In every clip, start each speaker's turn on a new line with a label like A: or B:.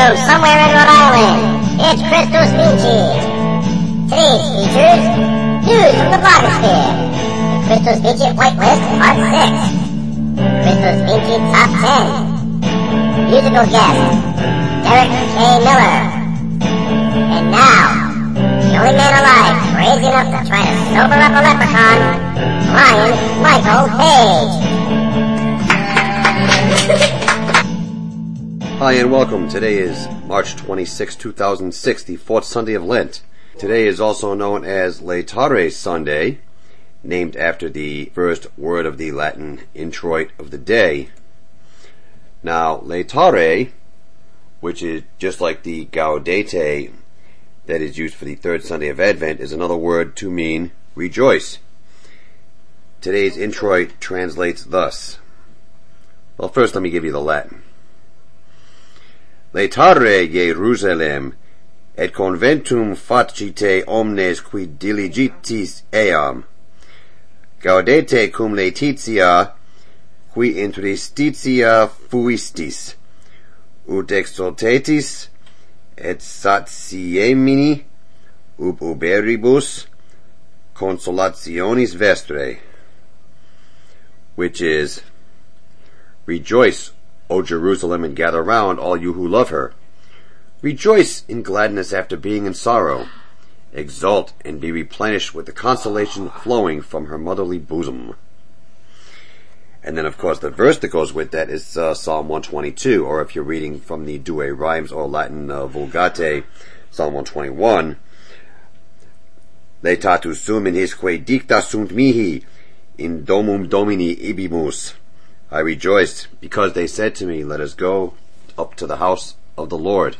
A: from somewhere in Rhode Island, it's Christos Vinci. Today's features, news from the blogosphere. The Christos Vinci Whitelist, Part 6. Christos Vinci Top 10. Musical guest, Derek K. Miller. And now, the only man alive crazy enough to try to sober up a leprechaun, Ryan Michael Page.
B: Hi and welcome. Today is March 26, 2006, the fourth Sunday of Lent. Today is also known as Laetare Sunday, named after the first word of the Latin introit of the day. Now, Laetare, which is just like the Gaudete that is used for the third Sunday of Advent, is another word to mean rejoice. Today's introit translates thus. Well, first let me give you the Latin. Laetare Jerusalem, et conventum facite omnes qui diligitis eam. Gaudete cum Laetitia, qui in tristitia fuistis, ut exultatis, et satiemini, ub uberibus, consolationis vestre. Which is, rejoice, O Jerusalem, and gather round all you who love her. Rejoice in gladness after being in sorrow. Exult and be replenished with the consolation flowing from her motherly bosom. And then, of course, the verse that goes with that is Psalm 122, or if you're reading from the Douay Rhymes or Latin Vulgate, Psalm 121. Laetatus sum in hisque dicta sunt mihi, in domum Domini ibimus. I rejoiced because they said to me, let us go up to the house of the Lord.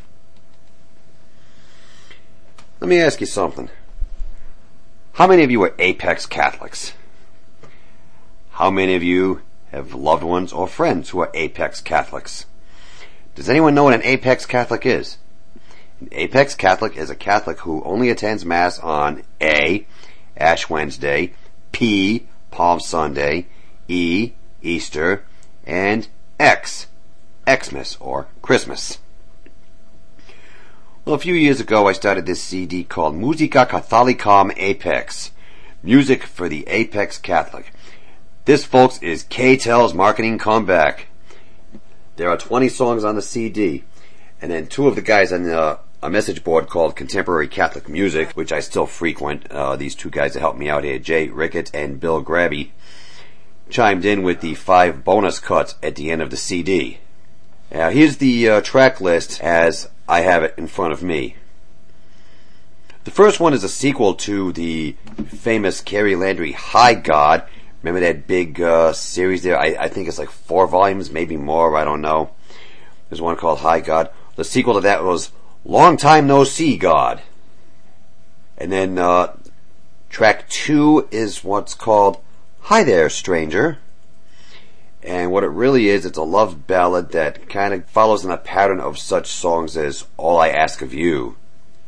B: Let me ask you something. How many of you are apex Catholics? How many of you have loved ones or friends who are apex Catholics? Does anyone know what an apex Catholic is? An apex Catholic is a Catholic who only attends Mass on A, Ash Wednesday, P, Palm Sunday, E, Easter, and X, Xmas, or Christmas. Well, a few years ago I started this CD called Musica Catholicam Apex, Music for the Apex Catholic. This, folks, is K-Tel's marketing comeback. There are 20 songs on the CD, and then two of the guys on a message board called Contemporary Catholic Music, which I still frequent, these two guys that helped me out here, Jay Rickett and Bill Grabby, chimed in with the 5 bonus cuts at the end of the CD. Now, here's the track list as I have it in front of me. The first one is a sequel to the famous Carrie Landry High God. Remember that big series there? I think it's like 4 volumes, maybe more, I don't know. There's one called High God. The sequel to that was Long Time No See God. And then track 2 is what's called Hi There, Stranger. And what it really is, it's a love ballad that kind of follows in a pattern of such songs as All I Ask of You.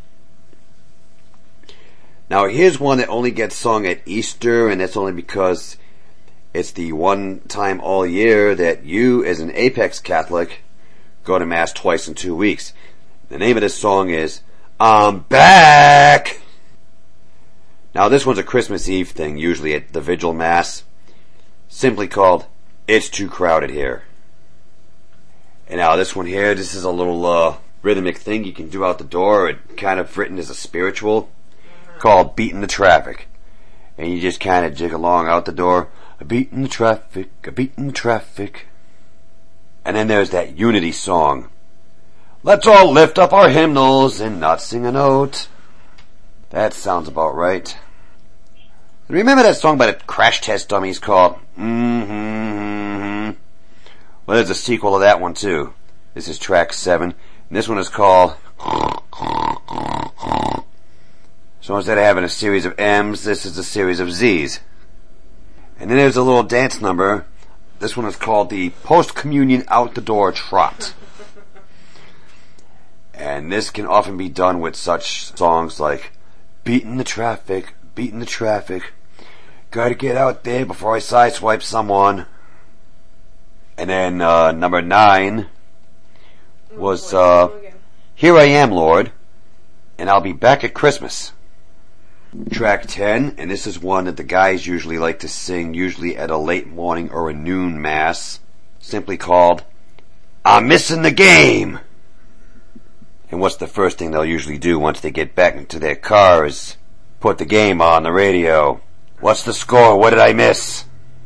B: Now here's one that only gets sung at Easter, and that's only because it's the one time all year that you, as an apex Catholic, go to Mass twice in 2 weeks. The name of this song is I'm Back! Now this one's a Christmas Eve thing, usually at the Vigil Mass, simply called It's Too Crowded Here. And now this one here, this is a little rhythmic thing you can do out the door, it kind of written as a spiritual, called Beatin' the Traffic. And you just kind of jig along out the door, a beatin' the traffic, a beatin' the traffic. And then there's that unity song, let's all lift up our hymnals and not sing a note. That sounds about right. Remember that song by the Crash Test Dummies called Well, there's a sequel to that one too. This is track 7. And this one is called So instead of having a series of M's, this is a series of Z's. And then there's a little dance number. This one is called the Post-Communion Out the Door Trot. And this can often be done with such songs like Beatin' the Traffic, Beatin' the Traffic, gotta get out there before I sideswipe someone. And then number 9 was Here I Am, Lord, and I'll Be Back at Christmas. Track 10, and this is one that the guys usually like to sing, usually at a late morning or a noon mass, simply called, I'm Missing the Game. And what's the first thing they'll usually do once they get back into their car is put the game on the radio. What's the score? What did I miss?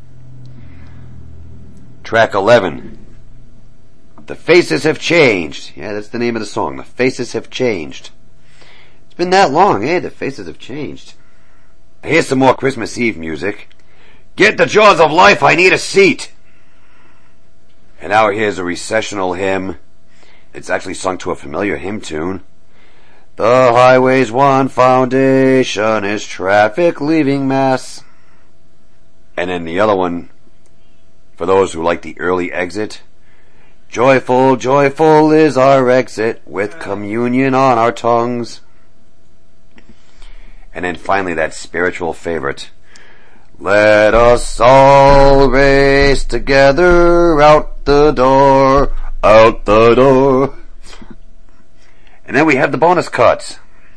B: Track 11. The Faces Have Changed. Yeah, that's the name of the song. The Faces Have Changed. It's been that long, eh? The Faces have changed. Here's some more Christmas Eve music. Get the jaws of life, I need a seat. And now here's a recessional hymn. It's actually sung to a familiar hymn tune. The highway's one foundation is traffic leaving Mass. And then the other one, for those who like the early exit, joyful, joyful is our exit with communion on our tongues. And then finally that spiritual favorite. Let us all race together out the door, out the door. And then we have the bonus cuts.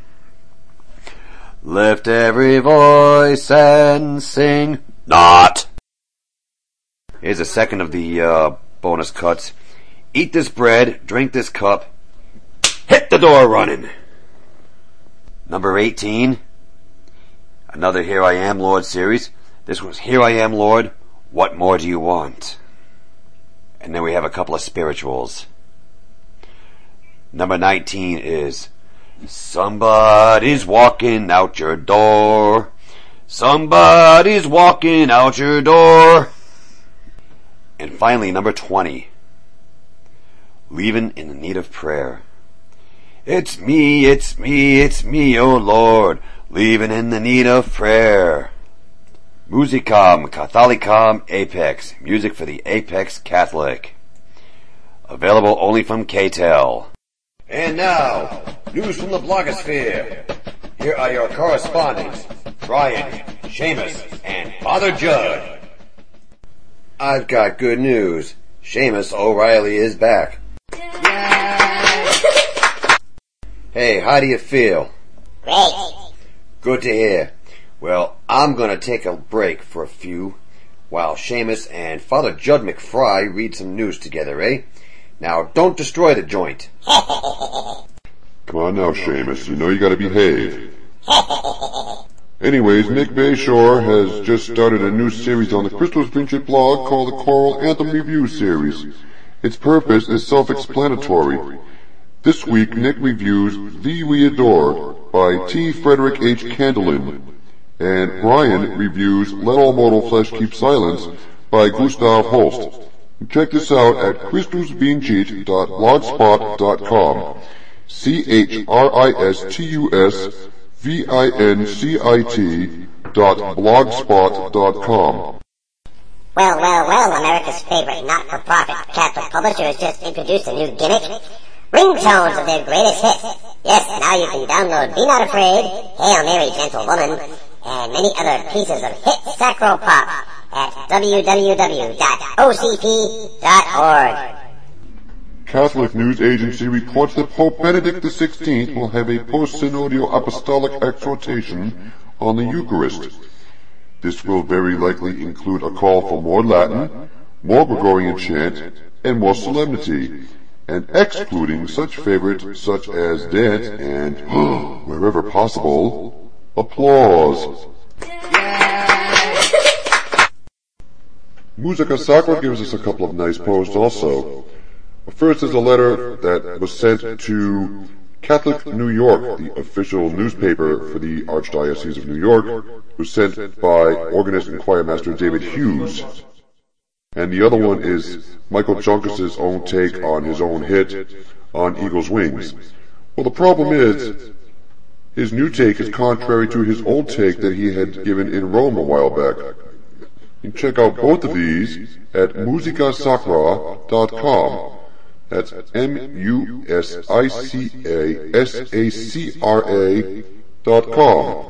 B: Lift every voice and sing not. Here's a second of the bonus cuts. Eat this bread, drink this cup, hit the door running. Number 18. Another Here I Am, Lord series. This was Here I Am, Lord, What More Do You Want? And then we have a couple of spirituals. Number 19 is Somebody's walking out your door. Somebody's walking out your door. And finally, number 20. Leaving in the Need of Prayer. It's me, it's me, it's me, oh Lord. Leaving in the need of prayer. Musicam Catholicam Apex. Music for the Apex Catholic. Available only from KTEL. And now, news from the blogosphere. Here are your correspondents, Brian, Seamus, and Father Judd. I've got good news. Seamus O'Reilly is back. Hey, how do you feel?
A: Great.
B: Good to hear. Well, I'm going to take a break for a few while Seamus and Father Judd McFry read some news together, eh? Now, don't destroy the joint.
C: Come on now, Seamus. You know you gotta behave. Anyways, Nick Bayshore has just started a new series on the Christos Vinci blog called the Choral Anthem Review Series. Its purpose is self-explanatory. This week, Nick reviews Thee We Adore by T. Frederick H. Candelin, and Brian reviews Let All Mortal Flesh Keep Silence by Gustav Holst. Check this out at christusvincit.blogspot.com. CHRISTUSVINCIT.blogspot.com.
A: Well, America's favorite not-for-profit Catholic publisher has just introduced a new gimmick. Ringtones of their greatest hits. Yes, now you can download Be Not Afraid, Hail Mary, Gentle Woman, and many other pieces of hit sacro pop at www.ocp.org.
C: Catholic News Agency reports that Pope Benedict XVI will have a post-synodial apostolic exhortation on the Eucharist. This will very likely include a call for more Latin, more Gregorian chant, and more solemnity, and excluding such favorites such as dance and, wherever possible, applause. Musica Sacra gives us a couple of nice posts also. First is a letter that was sent to Catholic New York, the official newspaper for the Archdiocese of New York. It was sent by organist and choirmaster David Hughes. And the other one is Michael Junkus' own take on his own hit, On Eagle's Wings. Well, the problem is, his new take is contrary to his old take that he had given in Rome a while back. You can check out both of these at musicasacra.com. That's musicasacra.com.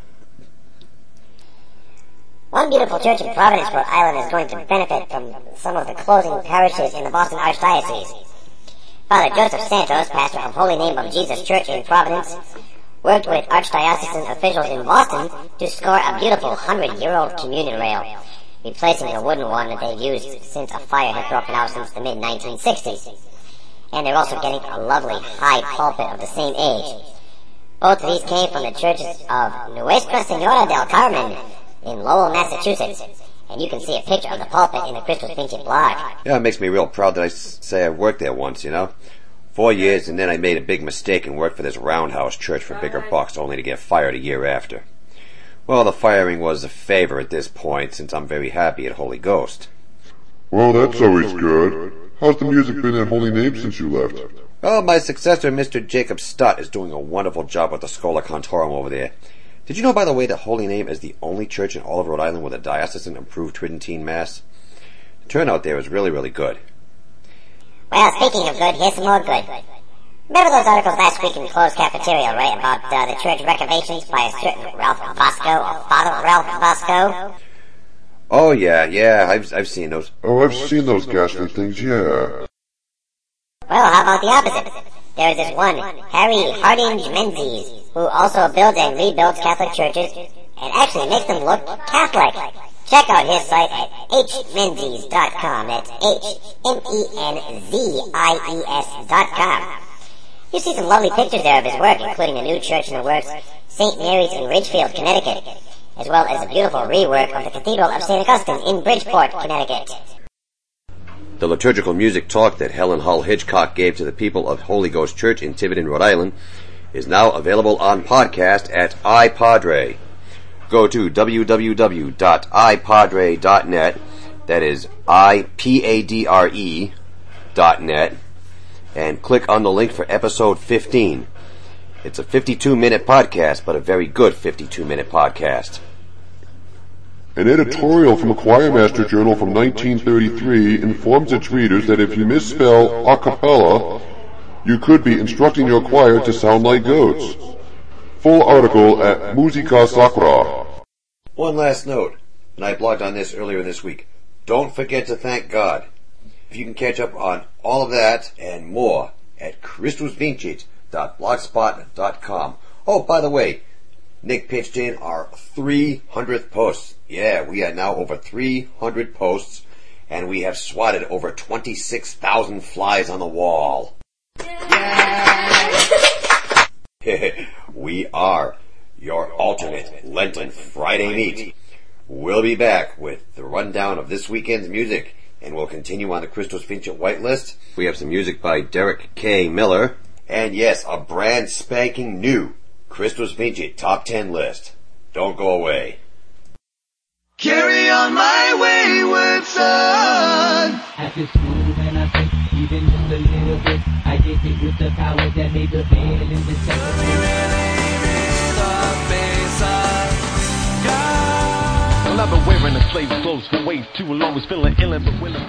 A: One beautiful church in Providence, Rhode Island is going to benefit from some of the closing parishes in the Boston Archdiocese. Father Joseph Santos, pastor of Holy Name of Jesus Church in Providence, worked with archdiocesan officials in Boston to score a beautiful 100-year-old communion rail, replacing the wooden one that they've used since a fire had broken out since the mid-1960s. And they're also getting a lovely high pulpit of the same age. Both of these came from the churches of Nuestra Senora del Carmen in Lowell, Massachusetts. And you can see a picture of the pulpit in the Christus Vincit blog.
B: Yeah, it makes me real proud that I say I worked there once, 4 years, and then I made a big mistake and worked for this roundhouse church for bigger bucks, only to get fired a year after. Well, the firing was a favor at this point, since I'm very happy at Holy Ghost.
C: Well, that's always good. How's the music been at Holy Name since you left?
B: Well, my successor, Mr. Jacob Stott, is doing a wonderful job with the Schola Cantorum over there. Did you know, by the way, that Holy Name is the only church in all of Rhode Island with a diocesan approved Tridentine Mass? The turnout there is really, really good.
A: Well, speaking of good, here's some more good. Remember those articles last week in the Closed Cafeteria, right, about the church reservations by a certain Ralph Vasco, or Father Ralph Vasco?
B: Oh, yeah, I've seen those.
C: Oh, I've seen those ghastly things, yeah.
A: Well, how about the opposite? There is this one, Harry Hardinge Menzies, who also builds and rebuilds Catholic churches, and actually makes them look Catholic. Check out his site at hmenzies.com. That's HMenzies.com. You see some lovely pictures there of his work, including the new church in the works, St. Mary's in Ridgefield, Connecticut, as well as a beautiful rework of the Cathedral of St. Augustine in Bridgeport, Connecticut.
B: The liturgical music talk that Helen Hull Hitchcock gave to the people of Holy Ghost Church in Tiverton, Rhode Island, is now available on podcast at iPadre. Go to www.ipadre.net, that is IPADRE.net, and click on the link for episode 15. It's a 52-minute podcast, but a very good 52-minute podcast.
C: An editorial from a choirmaster journal from 1933 informs its readers that if you misspell a cappella, you could be instructing your choir to sound like goats. Full article at Musica Sacra.
B: One last note, and I blogged on this earlier this week. Don't forget to thank God. If you can catch up on all of that and more at ChristusVincit.blogspot.com. Oh, by the way, Nick pitched in our 300th post. Yeah, we are now over 300 posts, and we have swatted over 26,000 flies on the wall. We are your alternate Lenten Friday meet. We'll be back with the rundown of this weekend's music, and we'll continue on the Christus Vincit whitelist. We have some music by Derek K. Miller, and yes, a brand spanking new Christus Vincit Top 10 list. Don't go away.
D: Carry on my wayward son.
E: At this move and I think even just a little bit, I get hit with the power that made the veil in the
D: Well, I've been wearing the slave clothes for way too long, was feeling ill and but willing.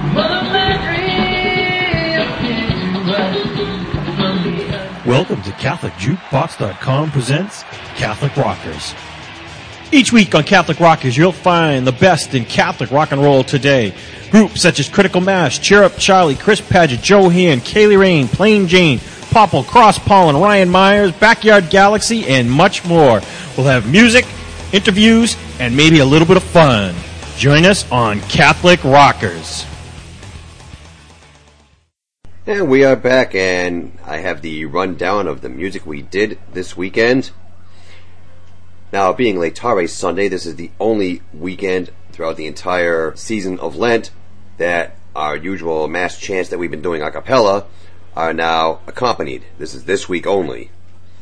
F: Welcome to CatholicJukebox.com presents Catholic Rockers. Each week on Catholic Rockers, you'll find the best in Catholic rock and roll today. Groups such as Critical Mass, Cheer Up Charlie, Chris Padgett, Joe Hand, Kaylee Rain, Plain Jane, Popple, Cross Pollen, Ryan Myers, Backyard Galaxy, and much more. We'll have music, interviews, and maybe a little bit of fun. Join us on Catholic Rockers.
B: And we are back, and I have the rundown of the music we did this weekend. Now, being Laetare Sunday, this is the only weekend throughout the entire season of Lent that our usual mass chants that we've been doing a cappella are now accompanied. This is this week only.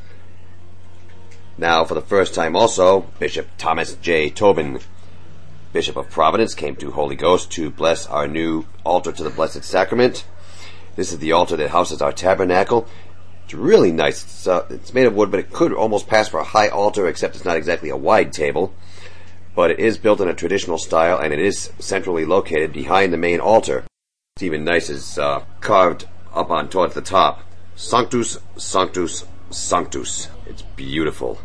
B: Now, for the first time also, Bishop Thomas J. Tobin, Bishop of Providence, came to Holy Ghost to bless our new altar to the Blessed Sacrament. This is the altar that houses our tabernacle. It's really nice. It's made of wood, but it could almost pass for a high altar, except it's not exactly a wide table. But it is built in a traditional style, and it is centrally located behind the main altar. It's even nice. It's carved up on towards the top. Sanctus, Sanctus, Sanctus. It's beautiful.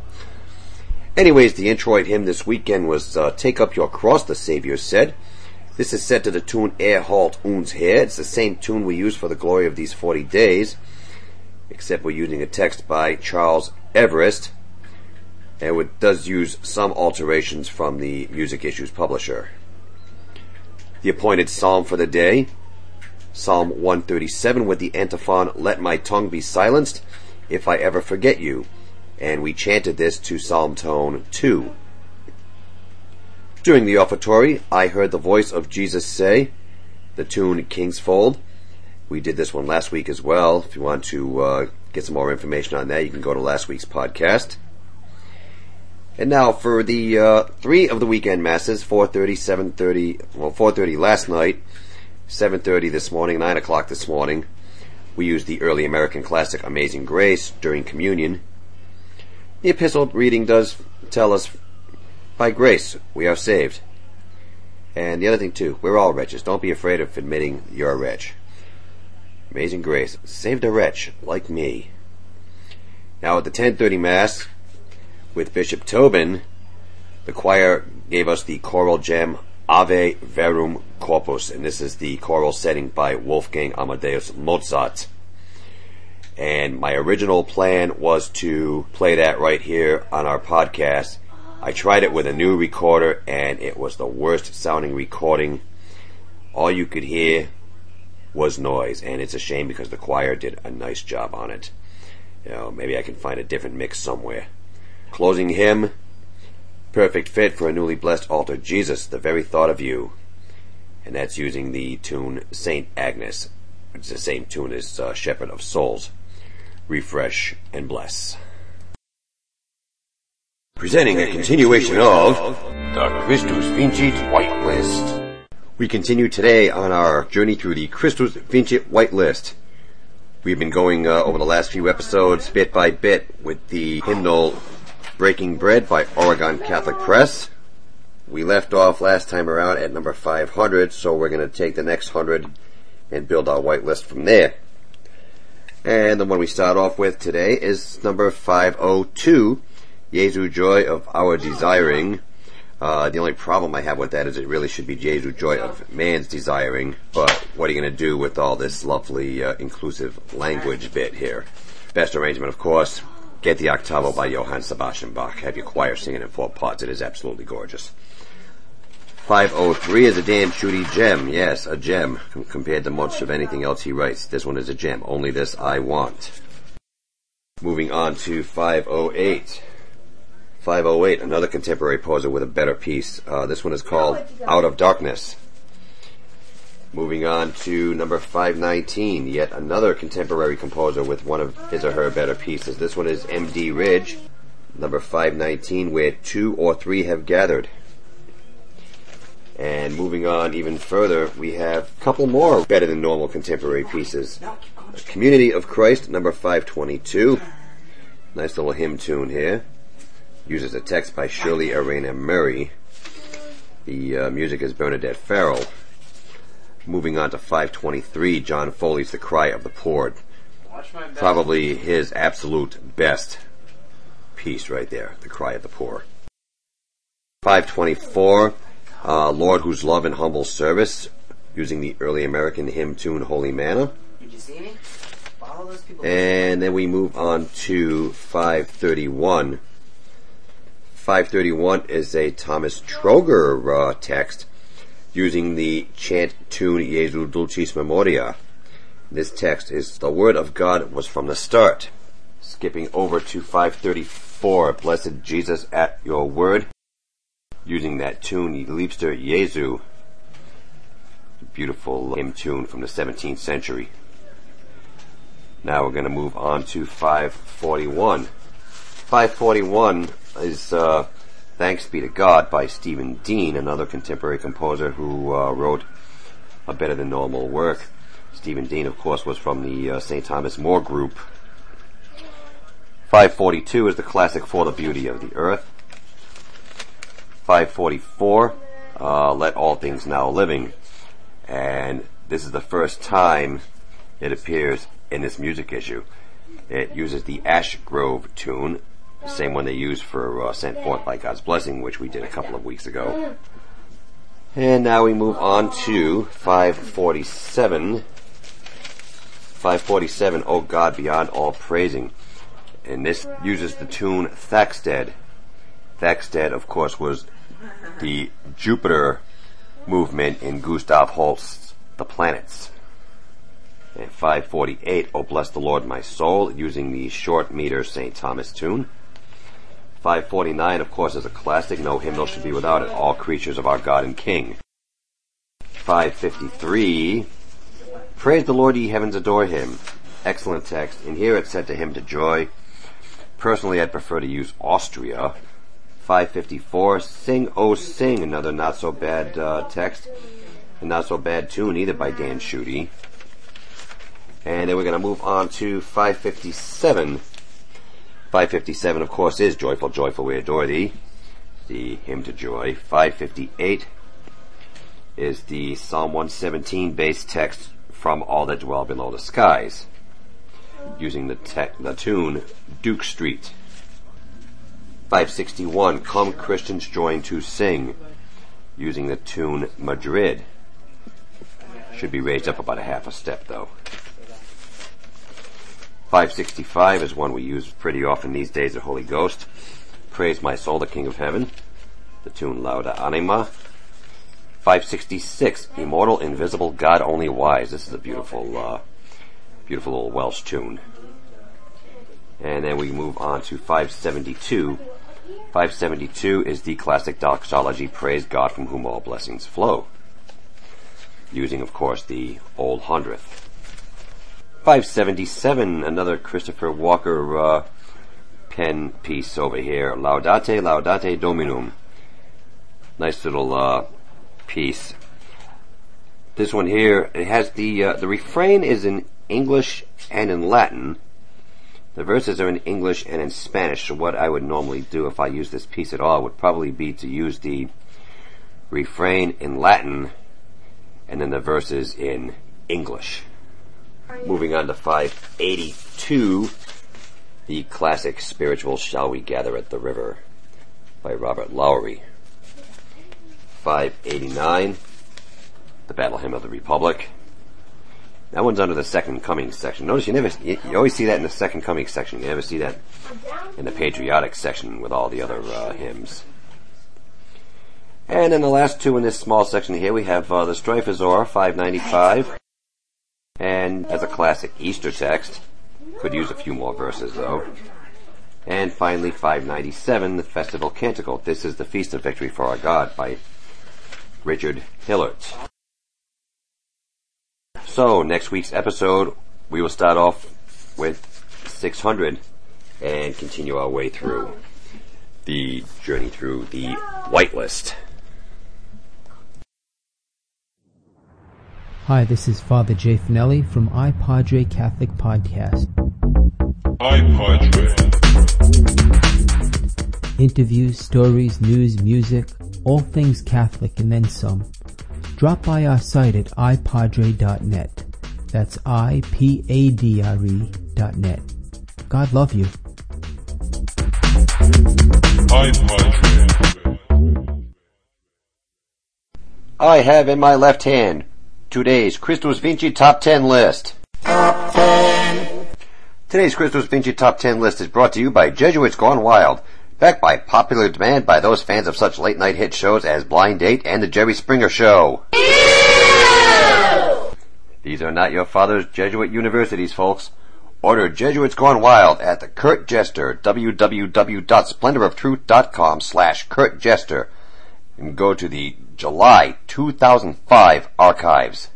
B: Anyways, the introit hymn this weekend was Take Up Your Cross, the Savior Said. This is set to the tune Halt uns Herr. It's the same tune we use for the Glory of These 40 Days, except we're using a text by Charles Everest, and it does use some alterations from the Music Issues publisher. The appointed psalm for the day, Psalm 137, with the antiphon, "Let my tongue be silenced if I ever forget you." And we chanted this to Psalm tone 2. During the offertory, I heard the voice of Jesus say, the tune King's Fold. We did this one last week as well. If you want to get some more information on that, you can go to last week's podcast. And now for the 3 of the weekend masses, 4:30, 7:30, 4:30 last night, 7:30 this morning, 9 o'clock this morning. We used the early American classic Amazing Grace during communion. The epistle reading does tell us, by grace we are saved. And the other thing too, we're all wretches. Don't be afraid of admitting you're a wretch. Amazing Grace saved a wretch like me. Now at the 10:30 Mass, with Bishop Tobin, the choir gave us the choral gem Ave Verum Corpus, and this is the choral setting by Wolfgang Amadeus Mozart. And my original plan was to play that right here on our podcast. I tried it with a new recorder, and it was the worst sounding recording. All you could hear was noise, and it's a shame because the choir did a nice job on it. Maybe I can find a different mix somewhere. Closing hymn, perfect fit for a newly blessed altar, Jesus, the very thought of you. And that's using the tune Saint Agnes, which is the same tune as Shepherd of Souls. Refresh and bless. Presenting a continuation of the Christus Vincit White List. We continue today on our journey through the Christus Vincit White List. We've been going over the last few episodes bit by bit with the hymnal Breaking Bread by Oregon Catholic Press. We left off last time around at number 500, so we're going to take the next 100 and build our white list from there. And the one we start off with today is number 502, Jesu Joy of Our Desiring. The only problem I have with that is it really should be Jesu Joy of Man's Desiring, but what are you going to do with all this lovely inclusive language bit here? Best arrangement, of course, get the Octavo by Johann Sebastian Bach. Have your choir singing in 4 parts. It is absolutely gorgeous. 503 is a damn shooty gem. Yes, a gem compared to much of anything else he writes. This one is a gem. Only this I want. Moving on to 508. 508, another contemporary poser with a better piece. This one is called Out of Darkness. Moving on to number 519, yet another contemporary composer with one of his or her better pieces. This one is M.D. Ridge, number 519, Where 2 or 3 Have Gathered. And moving on even further, we have a couple more better than normal contemporary pieces. Community of Christ, number 522. Nice little hymn tune here. Uses a text by Shirley Arena Murray. The music is Bernadette Farrell. Moving on to 523, John Foley's The Cry of the Poor. Probably his absolute best piece right there, The Cry of the Poor. 524, Lord Whose Love and Humble Service, using the early American hymn tune Holy Manna.
G: Did you see me? Follow those people.
B: And then we move on to 531. 531 is a Thomas Troger text using the chant tune Jesu Dulcis Memoria. This text is the Word of God was from the start. Skipping over to 534, Blessed Jesus at Your Word, using that tune Liebster Jesu, beautiful hymn tune from the 17th century. Now we're going to move on to 541. 541 is Thanks Be to God by Stephen Dean, another contemporary composer who wrote a better than normal work. Stephen Dean, of course, was from the St. Thomas More group. 542 is the classic For the Beauty of the Earth. 544, Let All Things Now Living. And this is the first time it appears in this music issue. It uses the Ash Grove tune, the same one they used for Sent Forth by God's Blessing, which we did a couple of weeks ago. And now we move on to 547. 547, O God Beyond All Praising. And this uses the tune Thaxted. Thaxted, of course, was the Jupiter movement in Gustav Holst's The Planets. And 548, O Bless the Lord My Soul, using the short meter St. Thomas tune. 549, of course, is a classic. No hymnal should be without it. All creatures of our God and King. 553, Praise the Lord, ye heavens, adore him. Excellent text. And here it's set to hymn to joy. Personally, I'd prefer to use Austria. 554, Sing, O Sing, another not so bad text. And not so bad tune either by Dan Schutte. And then we're going to move on to 557. 557, of course, is Joyful, Joyful, We Adore Thee, the hymn to joy. 558 is the Psalm 117 base text from All That Dwell Below the Skies, using the tune Duke Street. 561, Come Christians Join to Sing, using the tune Madrid. Should be raised up about a half a step, though. 565 is one we use pretty often these days, the Holy Ghost. Praise my soul, the King of Heaven, the tune Lauda Anima. 566, Immortal, Invisible, God Only Wise. This is a beautiful, beautiful little Welsh tune. And then we move on to 572. 572 is the classic doxology, Praise God from whom all blessings flow, using, of course, the Old Hundredth. 577, another Christopher Walker pen piece over here. Laudate, Laudate Dominum. Nice little piece. This one here, it has the refrain is in English and in Latin. The verses are in English and in Spanish. So what I would normally do if I use this piece at all would probably be to use the refrain in Latin and then the verses in English. Moving on to 582, the classic spiritual Shall We Gather at the River by Robert Lowry. 589, the Battle Hymn of the Republic. That one's under the Second Coming section. Notice you always see that in the Second Coming section. You never see that in the Patriotic section with all the other hymns. And then the last two in this small section here, we have the Strife Azor, 595. And as a classic Easter text, could use a few more verses though. And finally 597, the Festival Canticle. This is the Feast of Victory for Our God by Richard Hillert. So next week's episode, we will start off with 600 and continue our way through the journey through the White List.
H: Hi, this is Father Jay Finelli from iPadre Catholic Podcast.
C: iPadre.
H: Interviews, stories, news, music, all things Catholic and then some. Drop by our site at ipadre.net. That's ipadre.net. God love you.
C: iPadre.
B: I have in my left hand today's Christus Vinci Top 10 list. Top 10. Today's Christus Vinci Top 10 list is brought to you by Jesuits Gone Wild, backed by popular demand by those fans of such late-night hit shows as Blind Date and The Jerry Springer Show. Ew! These are not your father's Jesuit universities, folks. Order Jesuits Gone Wild at the Kurt Jester, www.splendoroftruth.com/Kurt Jester, and go to the July 2005 archives.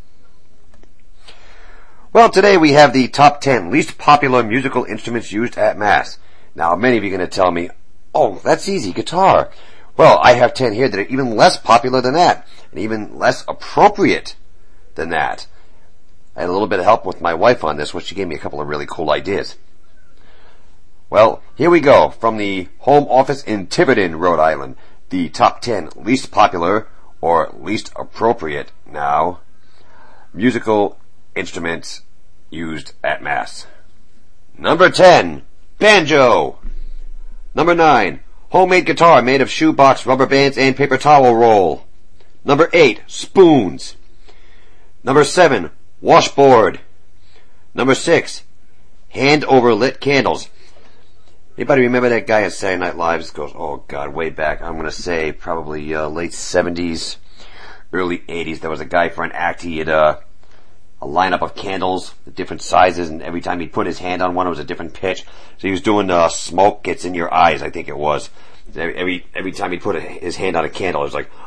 B: Well, today we have the top 10 least popular musical instruments used at Mass. Now, many of you are going to tell me, oh, that's easy, guitar. Well, I have 10 here that are even less popular than that, and even less appropriate than that. I had a little bit of help with my wife on this, which she gave me a couple of really cool ideas. Well, here we go, from the home office in Tiverton, Rhode Island. The top 10 least popular, or least appropriate now, musical instruments used at Mass. Number 10, banjo. Number 9, homemade guitar made of shoebox, rubber bands, and paper towel roll. Number 8, spoons. Number 7, washboard. Number 6, hand over lit candles. Anybody remember that guy at Saturday Night Live? This goes, oh God, way back. I'm going to say probably late 70s, early 80s. There was a guy for an act. He had a lineup of candles, different sizes, and every time he'd put his hand on one, it was a different pitch. So he was doing smoke gets in your eyes, I think it was. Every time he'd put his hand on a candle, it was like,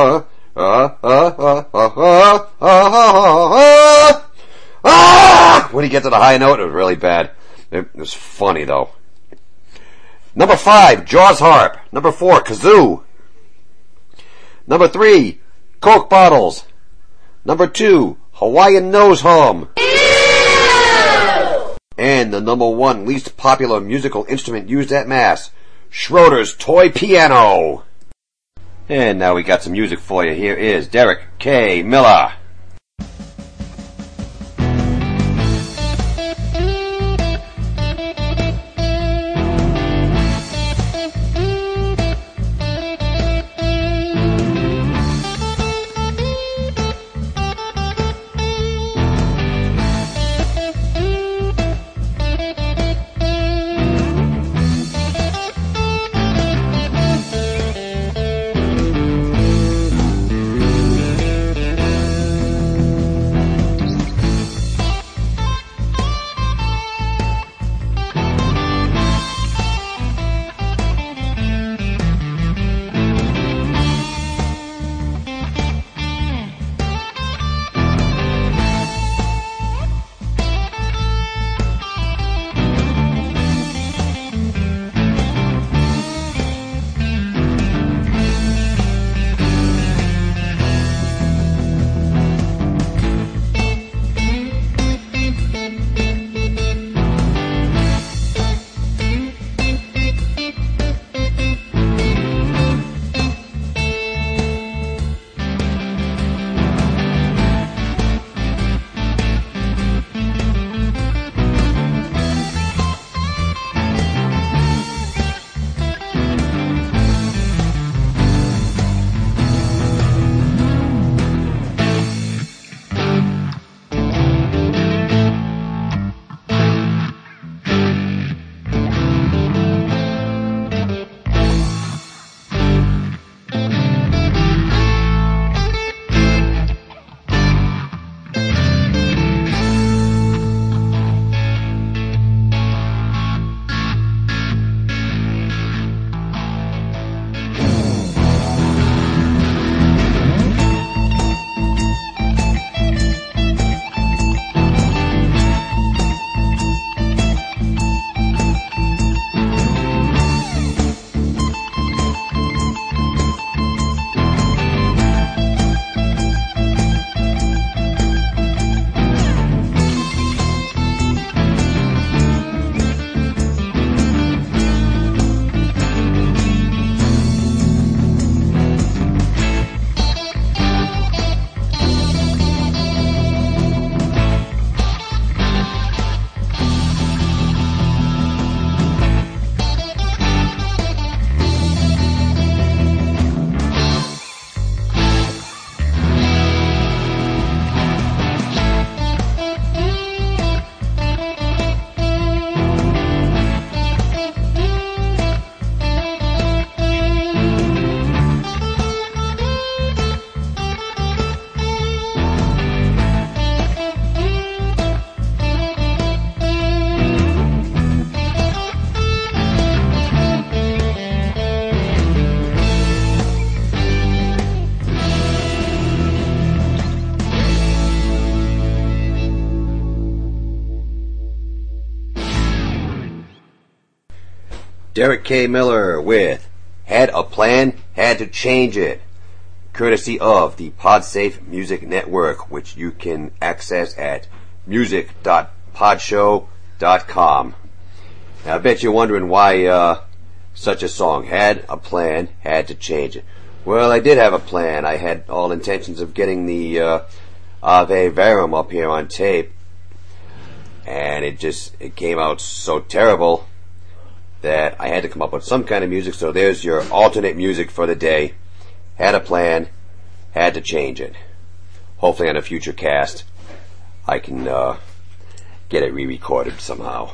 B: when he gets to the high note, it was really bad. It was funny though. Number 5, Jaws harp. Number 4, kazoo. Number 3, Coke bottles. Number 2, Hawaiian nose hum. And the number 1 least popular musical instrument used at Mass, Schroeder's toy piano. And now we got some music for you. Here is Derek K. Miller. Derek K. Miller with Had a Plan, Had to Change It, courtesy of the PodSafe Music Network, which you can access at music.podshow.com. Now, I bet you're wondering why such a song, Had a Plan, Had to Change It. Well, I did have a plan. I had all intentions of getting the Ave Verum up here on tape, and it came out so terrible that I had to come up with some kind of music. So there's your alternate music for the day. Had a plan, Had to change it. Hopefully on a future cast I can get it re-recorded somehow.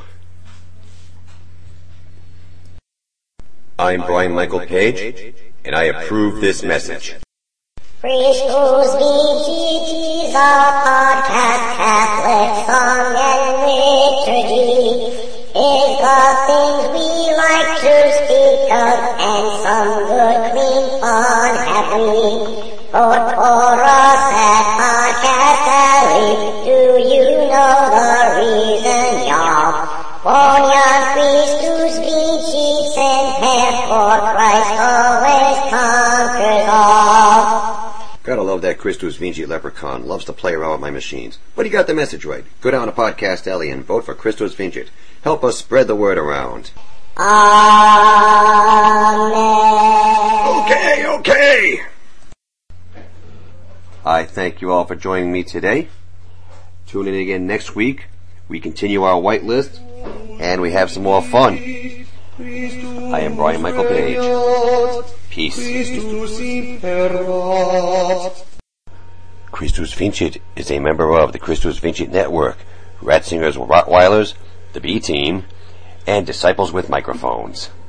B: I'm Brian Michael Page, and I approve this message.
A: Christus Vici is our podcast, Catholic song and liturgy. Is the things we like to speak of, and some good clean fun have we. Vote for us at Podcast Alley. Do you know the reason, y'all? Bonum Christus Vici semper, for Christ always conquers all.
B: Gotta love that Christus Vinci leprechaun. Loves to play around with my machines. But he got the message right. Go down to Podcast Alley and vote for Christus Vinci. Help us spread the word around.
A: Amen.
B: Okay. I thank you all for joining me today. Tune in again next week. We continue our white list, and we have some more fun. I am Brian Michael Page. Peace. Christus Vincit is a member of the Christus Vincit Network, Ratzingers Rottweilers, the B Team, and Disciples with Microphones.